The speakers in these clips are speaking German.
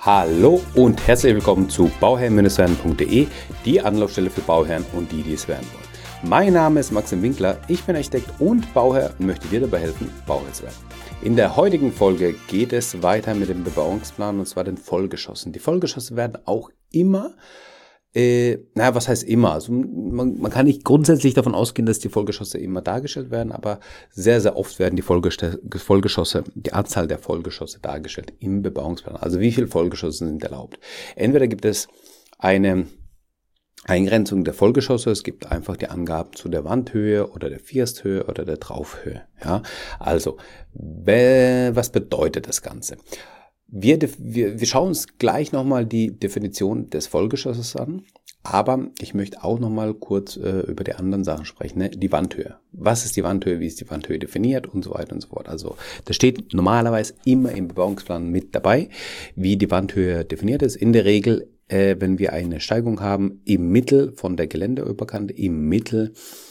Hallo und herzlich willkommen zu bauherren-werden.de, die Anlaufstelle für Bauherren und die es werden wollen. Mein Name ist Maxim Winkler, ich bin Architekt und Bauherr und möchte dir dabei helfen, Bauherr zu werden. In der heutigen Folge geht es weiter mit dem Bebauungsplan und zwar den Vollgeschossen. Die Vollgeschosse werden auch immer, was heißt immer? Also man kann nicht grundsätzlich davon ausgehen, dass die Vollgeschosse immer dargestellt werden, aber sehr, sehr oft werden die Vollgeschosse, die Anzahl der Vollgeschosse dargestellt im Bebauungsplan. Also wie viele Vollgeschosse sind erlaubt? Entweder gibt es eine Eingrenzung der Vollgeschosse, es gibt einfach die Angaben zu der Wandhöhe oder der Firsthöhe oder der Traufhöhe. Ja? Also, was bedeutet das Ganze? Wir schauen uns gleich nochmal die Definition des Vollgeschosses an, aber ich möchte auch nochmal kurz über die anderen Sachen sprechen, ne? Die Wandhöhe. Was ist die Wandhöhe, wie ist die Wandhöhe definiert und so weiter und so fort. Also das steht normalerweise immer im Bebauungsplan mit dabei, wie die Wandhöhe definiert ist. In der Regel, wenn wir eine Steigung haben, im Mittel von der Geländeoberkante, im Mittel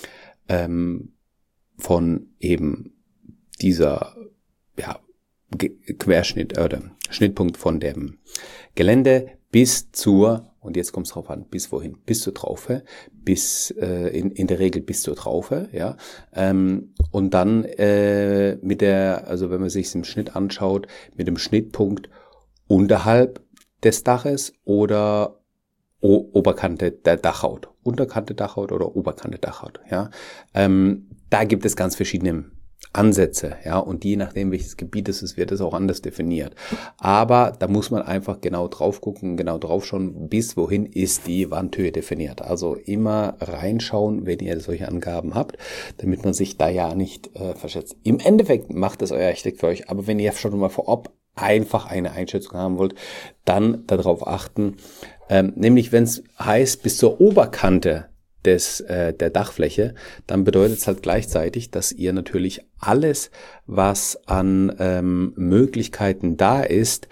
von eben dieser Querschnitt oder Schnittpunkt von dem Gelände bis zur, und jetzt kommt es drauf an, bis wohin? Bis zur Traufe, in der Regel bis zur Traufe, ja. Und dann also wenn man sich im Schnitt anschaut, mit dem Schnittpunkt unterhalb des Daches oder Oberkante der Dachhaut. Unterkante Dachhaut oder Oberkante Dachhaut, ja. Da gibt es ganz verschiedene Ansätze, ja, und je nachdem, welches Gebiet es ist, wird es auch anders definiert. Aber da muss man einfach genau drauf gucken, genau drauf schauen, bis wohin ist die Wandhöhe definiert. Also immer reinschauen, wenn ihr solche Angaben habt, damit man sich da ja nicht verschätzt. Im Endeffekt macht es euer Architekt für euch, aber wenn ihr schon mal vorab einfach eine Einschätzung haben wollt, dann darauf achten, nämlich wenn es heißt, bis zur Oberkante der Dachfläche, dann bedeutet es halt gleichzeitig, dass ihr natürlich alles, was an Möglichkeiten da ist,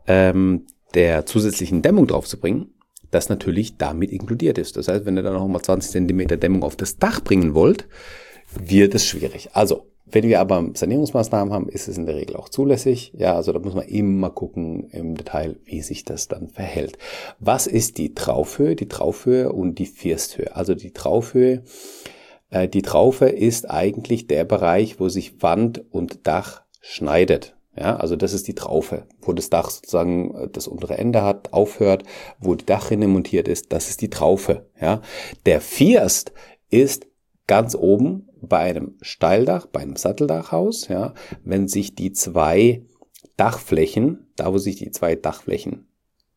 der zusätzlichen Dämmung draufzubringen, das natürlich damit inkludiert ist. Das heißt, wenn ihr dann nochmal 20 Zentimeter Dämmung auf das Dach bringen wollt, wird es schwierig. Also, wenn wir aber Sanierungsmaßnahmen haben, ist es in der Regel auch zulässig. Ja, also da muss man immer gucken im Detail, wie sich das dann verhält. Was ist die Traufhöhe? Die Traufhöhe und die Firsthöhe. Also die Traufhöhe, die Traufe ist eigentlich der Bereich, wo sich Wand und Dach schneidet. Ja, also das ist die Traufe, wo das Dach sozusagen das untere Ende hat, aufhört, wo die Dachrinne montiert ist. Das ist die Traufe. Ja, der First ist ganz oben bei einem Steildach, bei einem Satteldachhaus, ja, wenn sich die zwei Dachflächen, da wo sich die zwei Dachflächen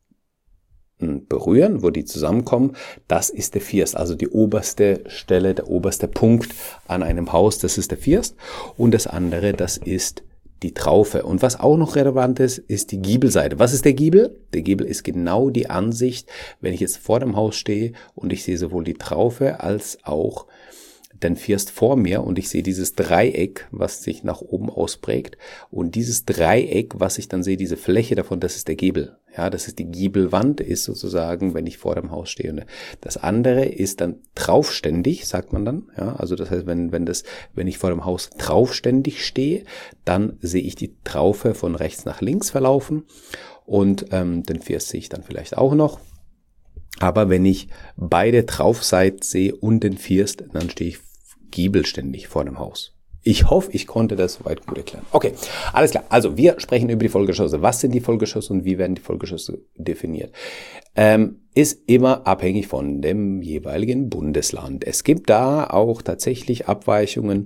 berühren, wo die zusammenkommen, das ist der First, also die oberste Stelle, der oberste Punkt an einem Haus, das ist der First. Und das andere, das ist die Traufe. Und was auch noch relevant ist, ist die Giebelseite. Was ist der Giebel? Der Giebel ist genau die Ansicht, wenn ich jetzt vor dem Haus stehe und ich sehe sowohl die Traufe als auch den First vor mir und ich sehe dieses Dreieck, was sich nach oben ausprägt, und dieses Dreieck, was ich dann sehe, diese Fläche davon, das ist der Giebel. Ja, das ist die Giebelwand, ist sozusagen, wenn ich vor dem Haus stehe. Und das andere ist dann traufständig, sagt man dann. Ja, also das heißt, wenn ich vor dem Haus traufständig stehe, dann sehe ich die Traufe von rechts nach links verlaufen und den First sehe ich dann vielleicht auch noch. Aber wenn ich beide Traufseiten sehe und den First, dann stehe ich giebelständig vor dem Haus. Ich hoffe, ich konnte das soweit gut erklären. Okay, alles klar. Also wir sprechen über die Vollgeschosse. Was sind die Vollgeschosse und wie werden die Vollgeschosse definiert? Ist immer abhängig von dem jeweiligen Bundesland. Es gibt da auch tatsächlich Abweichungen.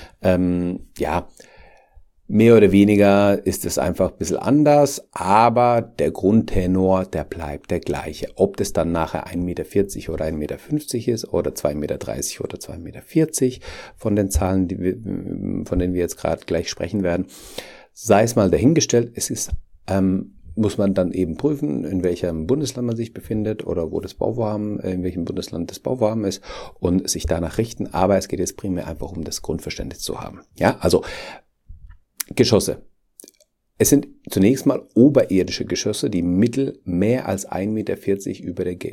Mehr oder weniger ist es einfach ein bisschen anders, aber der Grundtenor, der bleibt der gleiche. Ob das dann nachher 1,40 Meter oder 1,50 Meter ist oder 2,30 Meter oder 2,40 Meter von den Zahlen, von denen wir jetzt gerade gleich sprechen werden, sei es mal dahingestellt. Es ist, muss man dann eben prüfen, in welchem Bundesland man sich befindet oder wo das Bauvorhaben, in welchem Bundesland das Bauvorhaben ist und sich danach richten. Aber es geht jetzt primär einfach um das Grundverständnis zu haben. Ja, also Geschosse. Es sind zunächst mal oberirdische Geschosse, die mittel mehr als 1,40 Meter über der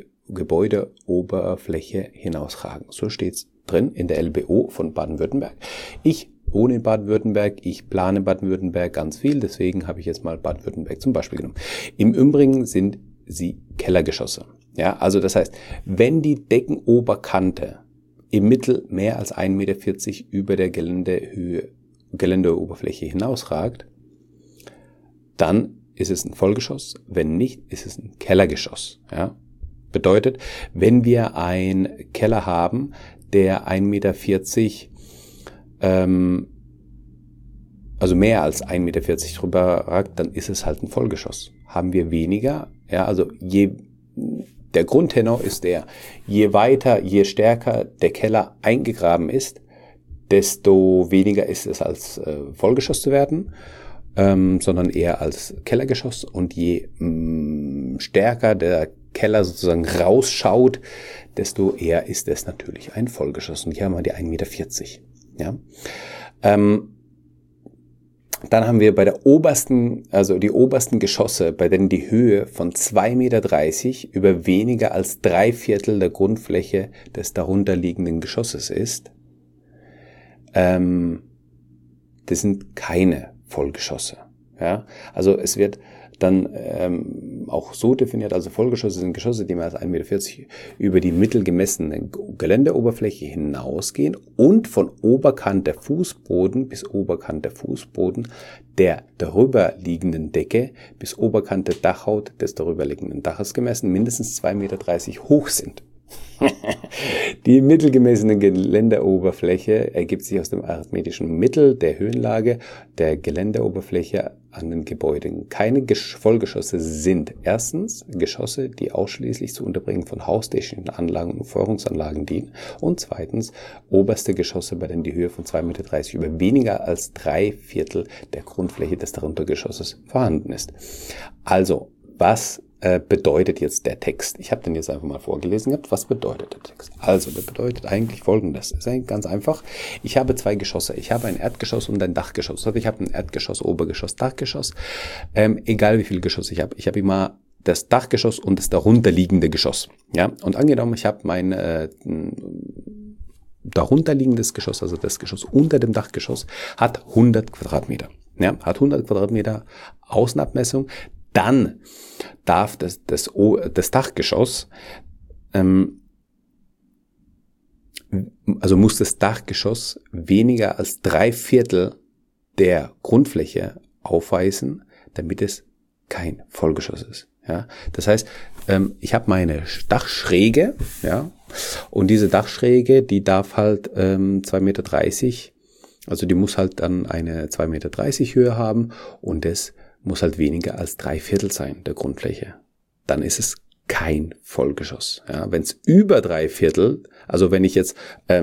Gebäudeoberfläche hinausragen. So steht's drin in der LBO von Baden-Württemberg. Ich wohne in Baden-Württemberg, ich plane Baden-Württemberg ganz viel, deswegen habe ich jetzt mal Baden-Württemberg zum Beispiel genommen. Im Übrigen sind sie Kellergeschosse. Ja, also das heißt, wenn die Deckenoberkante im Mittel mehr als 1,40 Meter über der Geländeoberfläche hinausragt, dann ist es ein Vollgeschoss, wenn nicht, ist es ein Kellergeschoss. Ja? Bedeutet, wenn wir einen Keller haben, der 1,40 Meter, also mehr als 1,40 Meter drüber ragt, dann ist es halt ein Vollgeschoss. Haben wir weniger, ja, also der Grundtenor ist je weiter, je stärker der Keller eingegraben ist, desto weniger ist es als Vollgeschoss zu werden, sondern eher als Kellergeschoss. Und je stärker der Keller sozusagen rausschaut, desto eher ist es natürlich ein Vollgeschoss. Und hier haben wir die 1,40 Meter. Ja? Dann haben wir bei die obersten Geschosse, bei denen die Höhe von 2,30 Meter über weniger als 3/4 der Grundfläche des darunterliegenden Geschosses ist. Das sind keine Vollgeschosse. Ja? Also es wird dann auch so definiert, also Vollgeschosse sind Geschosse, die mehr als 1,40 Meter über die mittelgemessene Geländeoberfläche hinausgehen und von Oberkante Fußboden bis Oberkante Fußboden der darüberliegenden Decke bis Oberkante Dachhaut des darüberliegenden Daches gemessen mindestens 2,30 Meter hoch sind. Die mittelgemessene Geländeoberfläche ergibt sich aus dem arithmetischen Mittel der Höhenlage der Geländeoberfläche an den Gebäuden. Keine Vollgeschosse sind erstens Geschosse, die ausschließlich zur Unterbringung von haustechnischen Anlagen und Feuerungsanlagen dienen, und zweitens oberste Geschosse, bei denen die Höhe von 2,30 Meter über weniger als 3/4 der Grundfläche des daruntergeschosses vorhanden ist. Also, was bedeutet jetzt der Text? Ich habe den jetzt einfach mal vorgelesen gehabt. Was bedeutet der Text? Also, der bedeutet eigentlich Folgendes. Ist eigentlich ganz einfach. Ich habe 2 Geschosse. Ich habe ein Erdgeschoss und ein Dachgeschoss. Also ich habe ein Erdgeschoss, Obergeschoss, Dachgeschoss. Egal wie viele Geschosse ich habe. Ich habe immer das Dachgeschoss und das darunterliegende Geschoss. Ja. Und angenommen, ich habe mein darunterliegendes Geschoss, also das Geschoss unter dem Dachgeschoss, hat 100 Quadratmeter. Ja, hat 100 Quadratmeter Außenabmessung. Dann darf das Dachgeschoss, also muss das Dachgeschoss weniger als 3/4 der Grundfläche aufweisen, damit es kein Vollgeschoss ist. Ja, das heißt, ich habe meine Dachschräge, ja, und diese Dachschräge, die darf halt 2,30 Meter, also die muss halt dann eine 2,30 Meter Höhe haben, und das muss halt weniger als 3/4 sein der Grundfläche. Dann ist es kein Vollgeschoss. Ja, wenn es über 3/4, also wenn ich jetzt,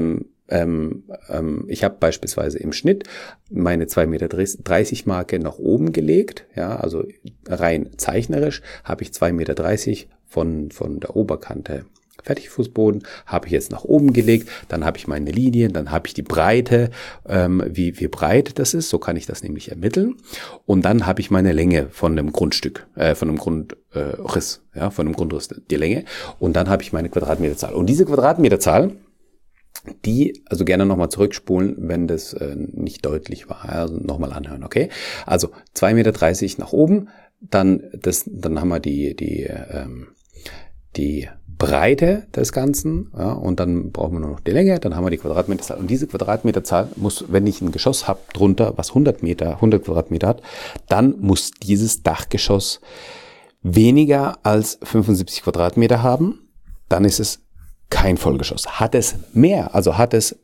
ich habe beispielsweise im Schnitt meine 2,30 Meter Marke nach oben gelegt, ja, also rein zeichnerisch habe ich 2,30 Meter von der Oberkante Fertigfußboden, habe ich jetzt nach oben gelegt, dann habe ich meine Linien, dann habe ich die Breite, wie breit das ist, so kann ich das nämlich ermitteln, und dann habe ich meine Länge von dem Grundstück, von dem Grundriss, ja, von dem Grundriss, die Länge, und dann habe ich meine Quadratmeterzahl. Und diese Quadratmeterzahl, die, also gerne nochmal zurückspulen, wenn das nicht deutlich war, also nochmal anhören, okay? Also 2,30 Meter nach oben, dann haben wir die Breite des Ganzen, ja, und dann brauchen wir nur noch die Länge, dann haben wir die Quadratmeterzahl. Und diese Quadratmeterzahl muss, wenn ich ein Geschoss habe drunter, was 100 Quadratmeter hat, dann muss dieses Dachgeschoss weniger als 75 Quadratmeter haben, dann ist es kein Vollgeschoss. Hat es mehr, also hat es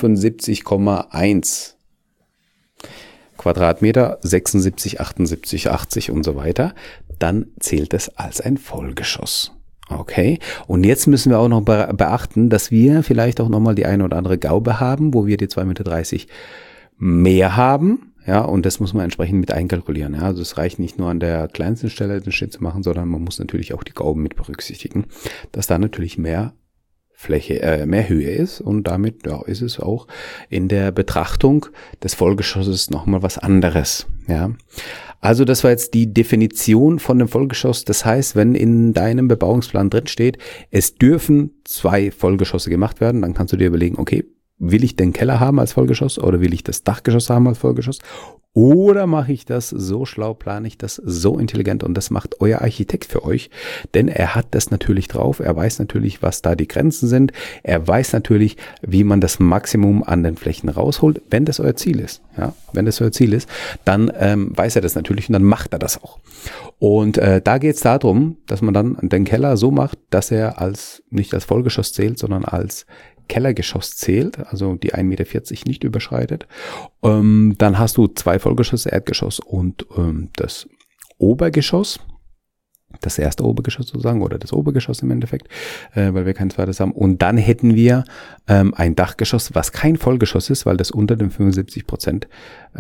75,1 Quadratmeter, 76, 78, 80 und so weiter, dann zählt es als ein Vollgeschoss. Okay, und jetzt müssen wir auch noch beachten, dass wir vielleicht auch nochmal die eine oder andere Gaube haben, wo wir die 2,30 Meter mehr haben. Ja, und das muss man entsprechend mit einkalkulieren. Ja, also es reicht nicht nur an der kleinsten Stelle den Schnitt zu machen, sondern man muss natürlich auch die Gauben mit berücksichtigen, dass da natürlich mehr Fläche, mehr Höhe ist, und damit ist es auch in der Betrachtung des Vollgeschosses nochmal was anderes. Ja, also das war jetzt die Definition von dem Vollgeschoss. Das heißt, wenn in deinem Bebauungsplan drin steht, es dürfen 2 Vollgeschosse gemacht werden, dann kannst du dir überlegen, okay, will ich den Keller haben als Vollgeschoss oder will ich das Dachgeschoss haben als Vollgeschoss? Oder mache ich das so schlau, plane ich das so intelligent und das macht euer Architekt für euch, denn er hat das natürlich drauf, er weiß natürlich, was da die Grenzen sind, er weiß natürlich, wie man das Maximum an den Flächen rausholt, wenn das euer Ziel ist. Ja, wenn das euer Ziel ist, dann weiß er das natürlich und dann macht er das auch. Und da geht es darum, dass man dann den Keller so macht, dass er nicht als Vollgeschoss zählt, sondern als Kellergeschoss zählt, also die 1,40 Meter nicht überschreitet. Dann hast du 2 Vollgeschosse, Erdgeschoss und das Obergeschoss. Das erste Obergeschoss sozusagen oder das Obergeschoss im Endeffekt, weil wir kein zweites haben. Und dann hätten wir ein Dachgeschoss, was kein Vollgeschoss ist, weil das unter den 75%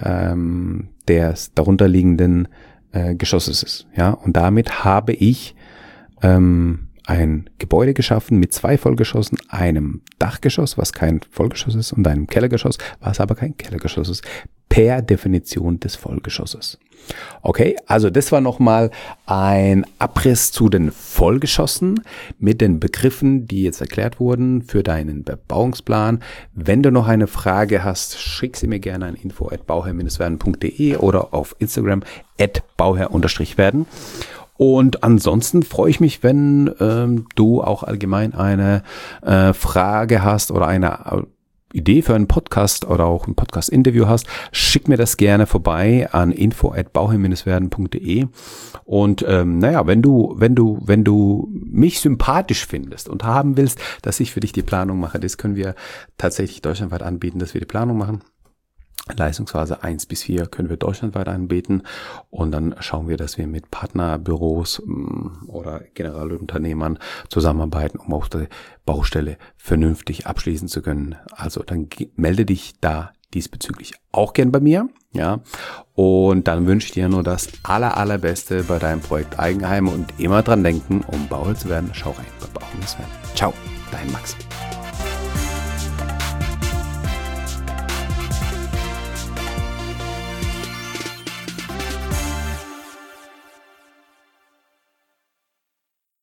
des darunterliegenden Geschosses ist. Ja, und damit habe ich ein Gebäude geschaffen mit 2 Vollgeschossen, einem Dachgeschoss, was kein Vollgeschoss ist, und einem Kellergeschoss, was aber kein Kellergeschoss ist, per Definition des Vollgeschosses. Okay, also das war nochmal ein Abriss zu den Vollgeschossen mit den Begriffen, die jetzt erklärt wurden für deinen Bebauungsplan. Wenn du noch eine Frage hast, schick sie mir gerne an info@bauherr-werden.de oder auf Instagram @bauherr_werden. Und ansonsten freue ich mich, wenn du auch allgemein eine Frage hast oder eine Idee für einen Podcast oder auch ein Podcast-Interview hast. Schick mir das gerne vorbei an info@bauherr-werden.de. Und wenn du mich sympathisch findest und haben willst, dass ich für dich die Planung mache, das können wir tatsächlich deutschlandweit anbieten, dass wir die Planung machen. Leistungsphase 1 bis 4 können wir deutschlandweit anbieten und dann schauen wir, dass wir mit Partnerbüros oder Generalunternehmern zusammenarbeiten, um auf der Baustelle vernünftig abschließen zu können. Also dann melde dich da diesbezüglich auch gern bei mir, ja. Und dann wünsche ich dir nur das Allerbeste bei deinem Projekt Eigenheim und immer dran denken, um Bauherr zu werden, schau rein bei Bauherr werden. Ciao, dein Max.